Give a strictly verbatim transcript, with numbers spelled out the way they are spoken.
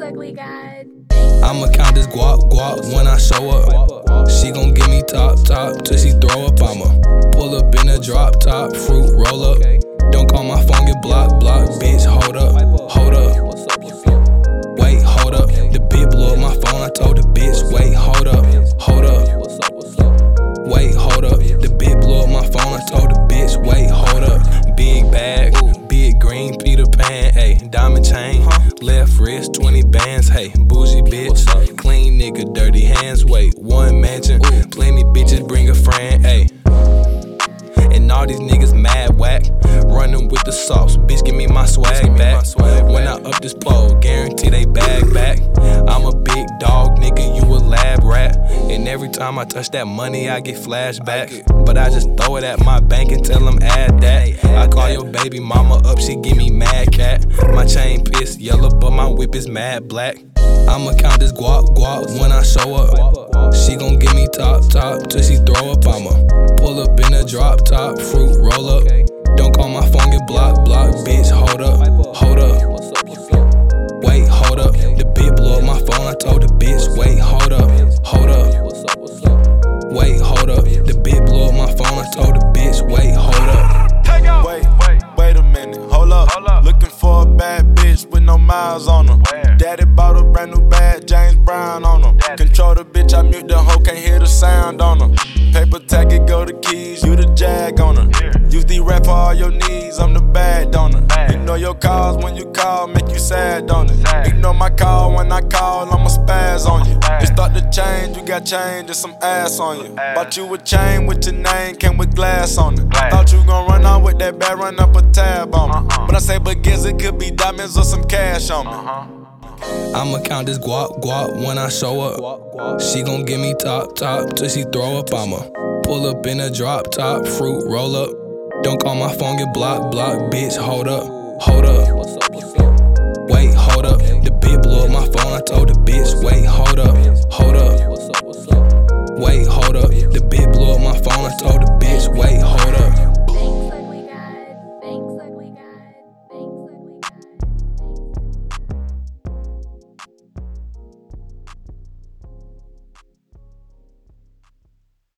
ugly god. I'ma count this guap guap when I show up. She gon' give me top top till she throw up. I'ma pull up in a drop top, fruit roll up. Don't call my phone, get block block, bitch. Hold up, hold up. Wait, hold up. The bitch blew up my phone. I told the bitch, wait, hold up, hold up. Wait, hold up. The bitch blew up my phone. I told the bitch, wait, hold up. Big bag, big green Peter Pan, ayy. Diamond chain, left wrist, twenty bands, hey. Bougie bitch, clean nigga, dirty hands, wait. One mansion, plenty bitches, bring a friend, ayy. And all these niggas mad whack, running with the sauce, bitch give me my swag back. When I up this pole, guarantee they bag back. I'm a big dog, nigga, you a lab rat. And every time I touch that money, I get flashbacks. But I just throw it at my bank and tell them add that. I call your baby mama up, she give me mad cat. My chain pissed yellow, but my whip is mad black. I'ma count this guap guap when I show up. She gon' give me top top till she throw up. I'ma pull up in a drop top, fruit roll up. Don't call my phone, get block block, bitch. Hold up, hold up. Wait, hold up. The bitch blew up my phone. I told the bitch, wait, hold up, hold up. Wait, hold up. The bitch blew up my phone. I told the bitch, wait, hold up. Wait, wait, wait a minute, hold up. Looking for a bad bitch with no miles on her. Daddy bought a brand new bag, James Brown on her. Control the bitch, I mute the hoe, can't hear the sound on her. Paper tag it, go the keys, you the jag on her. Use the rap for all your needs, I'm the bad donor. Ignore your calls when you call, make you sad, don't it? Ignore my call when I call, I'ma spaz on you. It start to change, you got change and some ass on you. Bought you a chain with your name, came with glass on it. Thought you gon' run out with that bag, run up a tab on me. But I say begins, it could be diamonds or some cash on me. I'ma count this guap guap when I show up. She gon' give me top top till she throw up. I'ma pull up in a drop top, fruit roll up. Don't call my phone, get block block, bitch. Hold up, hold up. Wait, hold up. The bitch blew up my phone. I told the bitch, wait, hold up, hold up. Wait, hold up. The bitch blew up my phone. I told the